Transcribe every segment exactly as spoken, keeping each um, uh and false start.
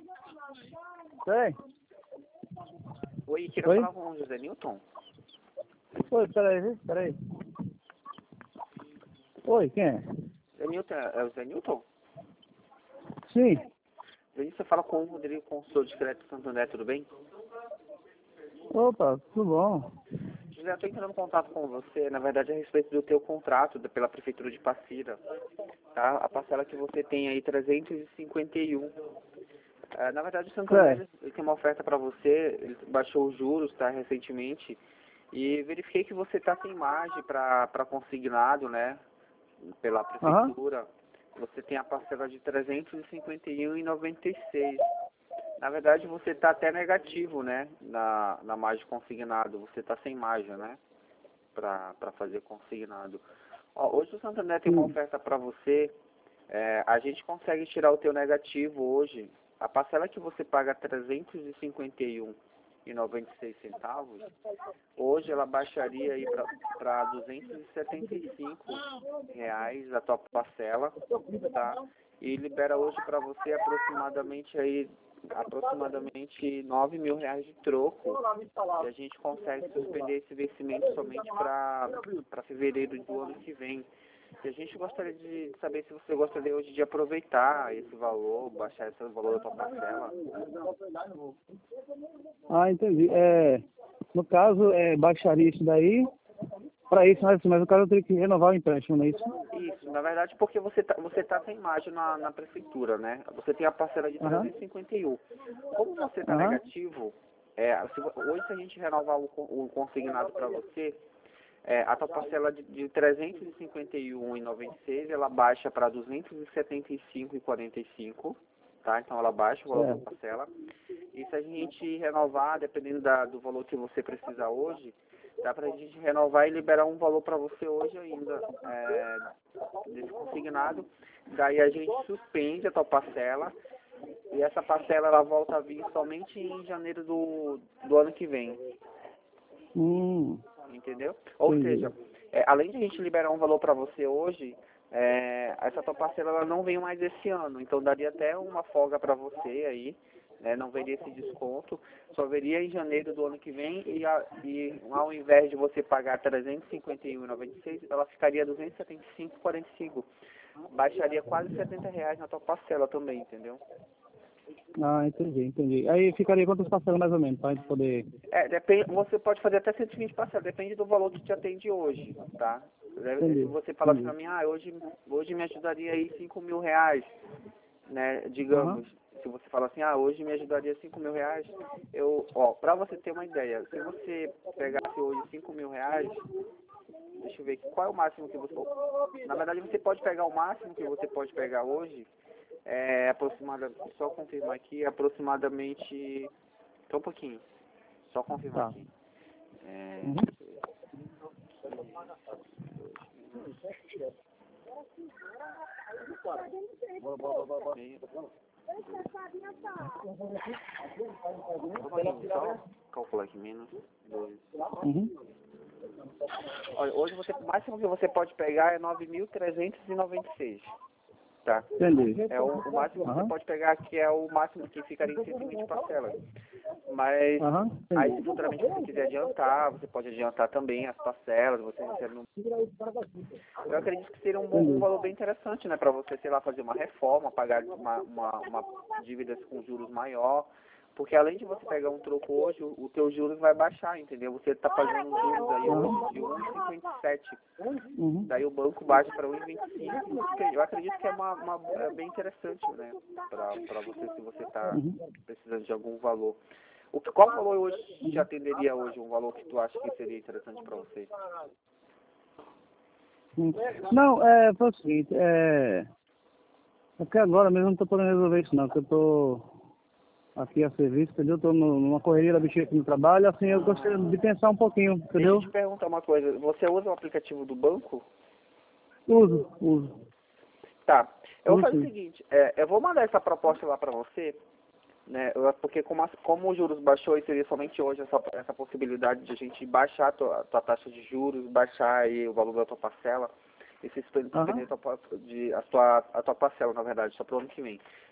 Sei. Oi, queria Oi? falar com o José Newton. Oi, peraí, viu? Peraí. Oi, quem é? José Newton, é o José Newton? Sim. Aí você fala com o Rodrigo, consultor de crédito Santo André, tudo bem? Opa, tudo bom? José, eu estou entrando em contato com você, na verdade, a respeito do teu contrato da- pela Prefeitura de Passira, tá? A parcela que você tem aí, trezentos e cinquenta e um. Ah, na verdade, o Santo André, É. ele ele tem uma oferta para você, ele baixou os juros, tá, recentemente, e verifiquei que você está sem margem para consignado, né, pela Aham. Prefeitura. Você tem a parcela de trezentos e cinquenta e um e noventa e seis. Na verdade, você está até negativo, né, na, na margem consignado. Você está sem margem, né, para fazer consignado. Ó, hoje o Santander tem uma Sim. oferta para você. É, a gente consegue tirar o teu negativo hoje. A parcela que você paga trezentos e cinquenta e um e noventa e seis centavos, hoje ela baixaria aí para duzentos e setenta e cinco reais a tua parcela, tá? E libera hoje para você aproximadamente aí aproximadamente nove mil reais de troco, e a gente consegue suspender esse vencimento somente para para fevereiro do ano que vem. E a gente gostaria de saber se você gostaria hoje de aproveitar esse valor, baixar esse valor da tua parcela. Ah, entendi. É, no caso, é, baixaria isso daí. Para isso, mas, mas o cara teria que renovar o empréstimo, não é isso? Isso, na verdade, porque você tá, você tá sem margem na, na prefeitura, né? Você tem a parcela de Aham. trezentos e cinquenta e um. Como você está Aham. negativo, é, se, vo- hoje se a gente renovar o, con- o consignado para você, é, a tua parcela de, de trezentos e cinquenta e um e noventa e seis, ela baixa para duzentos e setenta e cinco e quarenta e cinco, tá? Então ela baixa o valor da Certo. parcela. E se a gente renovar, dependendo da, do valor que você precisar hoje, dá pra gente renovar e liberar um valor para você hoje ainda, é, desse consignado. Daí a gente suspende a tua parcela e essa parcela ela volta a vir somente em janeiro do, do ano que vem, Hum, entendeu? Ou entendi. seja, é, além de a gente liberar um valor para você hoje, é, essa tua parcela ela não vem mais esse ano, então daria até uma folga para você aí, né, não veria esse desconto, só veria em janeiro do ano que vem e, a, e ao invés de você pagar trezentos e cinquenta e um e noventa e seis, ela ficaria duzentos e setenta e cinco e quarenta e cinco. Baixaria quase setenta reais na tua parcela também, entendeu? Ah, entendi, entendi. Aí ficaria quantas parcelas mais ou menos, para a gente poder... É, depende, você pode fazer até cento e vinte parcelas, depende do valor que te atende hoje, tá? Se Entendi, você falar assim pra entendi. mim, ah, hoje, hoje me ajudaria aí cinco mil reais, né, Aham. digamos, se você fala assim, ah, hoje me ajudaria cinco mil reais, eu, ó, pra você ter uma ideia, se você pegasse hoje cinco mil reais, deixa eu ver aqui, qual é o máximo que você, na verdade você pode pegar o máximo que você pode pegar hoje, é aproximadamente, só confirmar aqui, aproximadamente, só um pouquinho, só confirmar Tá. aqui, é, Uhum. só calcular aqui, menos dois. Uhum. Olha, hoje você, o máximo que você pode pegar é nove mil trezentos e noventa e seis, tá? Entendi. É o, o máximo que você Aham. pode pegar, que é o máximo que ficaria em cento e vinte parcelas. Mas Aham. aí se Entendi. futuramente você quiser adiantar, você pode adiantar também as parcelas, você recebe no... Eu acredito que seria um, bom, um Entendi. valor bem interessante, né, para você, sei lá, fazer uma reforma, pagar uma, uma, uma dívidas com juros maior, porque além de você pegar um troco hoje, o, o teu juros vai baixar, entendeu? Você está pagando juros aí hoje de um vírgula cinquenta e sete, Uhum. daí o banco baixa para um vírgula vinte e cinco. Eu acredito que é uma, uma é bem interessante, né, para você, se você está Uhum. precisando de algum valor. O que, qual valor hoje te atenderia hoje, um valor que tu acha que seria interessante para você? Hum. Não, é, foi o seguinte, é... é porque agora mesmo eu não tô podendo resolver isso não, porque eu tô aqui a serviço, entendeu? Eu tô no- numa correria da bexiga aqui no trabalho, assim, eu gostaria de pensar um pouquinho, Deixa eu entendeu? te perguntar uma coisa, você usa o aplicativo do banco? Uso, uso, Tá, eu vou uso fazer o sim. seguinte, é, eu vou mandar essa proposta lá para você, né, eu- porque como, as- como os juros baixou e seria somente hoje essa, essa possibilidade de a gente baixar a tua, a tua taxa de juros, baixar aí o valor da tua parcela, e se suspender Aham. a tua, pa- de, a, tua, a tua parcela, na verdade, só para o ano que vem.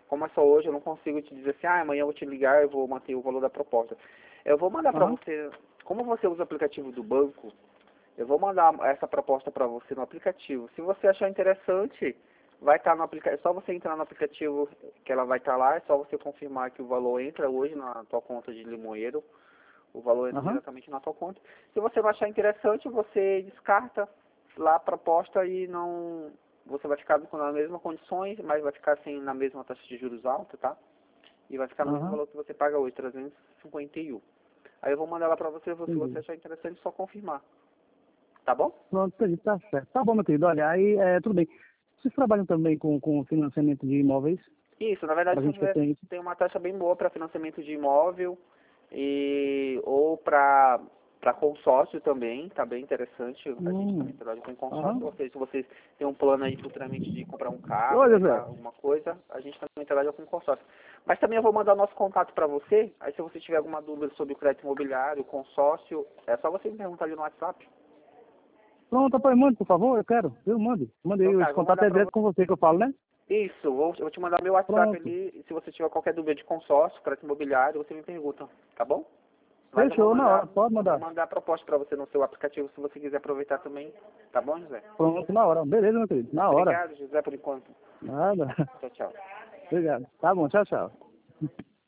como é só hoje, eu não consigo te dizer assim, ah, amanhã eu vou te ligar, eu vou manter o valor da proposta. Eu vou mandar para Aham. você, como você usa o aplicativo do banco, eu vou mandar essa proposta para você no aplicativo. Se você achar interessante, vai estar no aplicativo, é só você entrar no aplicativo que ela vai estar lá, é só você confirmar que o valor entra hoje na tua conta de Limoeiro, o valor entra Aham. diretamente na tua conta. Se você não achar interessante, você descarta lá a proposta e não, você vai ficar com as mesmas condições, mas vai ficar assim na mesma taxa de juros alta, tá? E vai ficar no mesmo Aham. valor que você paga hoje, trezentos e cinquenta e um. Aí eu vou mandar lá para você, se Entendi. você achar interessante, é só confirmar. Tá bom? Pronto, entendi, tá certo. Tá bom, meu querido. Olha, aí é, tudo bem. Vocês trabalham também com, com financiamento de imóveis? Isso, na verdade, A se gente que você tem isso. tem uma taxa bem boa para financiamento de imóvel e ou para para consórcio também, tá bem interessante. A gente Hum. também trabalha com Aham. consórcio, ou seja, se vocês têm um plano aí futuramente de comprar um carro, Olha, comprar Zé. alguma coisa, a gente também trabalha com consórcio. Mas também eu vou mandar nosso contato para você, aí se você tiver alguma dúvida sobre o crédito imobiliário, consórcio, é só você me perguntar ali no WhatsApp. Pronto, rapaz, mande, por favor, eu quero. Eu mande. Mande Então aí, tá, esse eu vou contato mandar é para direto com você que eu falo, né? isso, vou, eu vou te mandar meu WhatsApp Pronto. ali, e se você tiver qualquer dúvida de consórcio, crédito imobiliário, você me pergunta, tá bom? Mas eu vou Fechou, na mandar, hora. Pode eu vou mandar. mandar a proposta para você no seu aplicativo, se você quiser aproveitar também, tá bom, José? Pronto, na hora. Beleza, meu querido. Na hora. Obrigado, José, por enquanto. Nada. Tchau, tchau. Obrigado. Tá bom, tchau, tchau.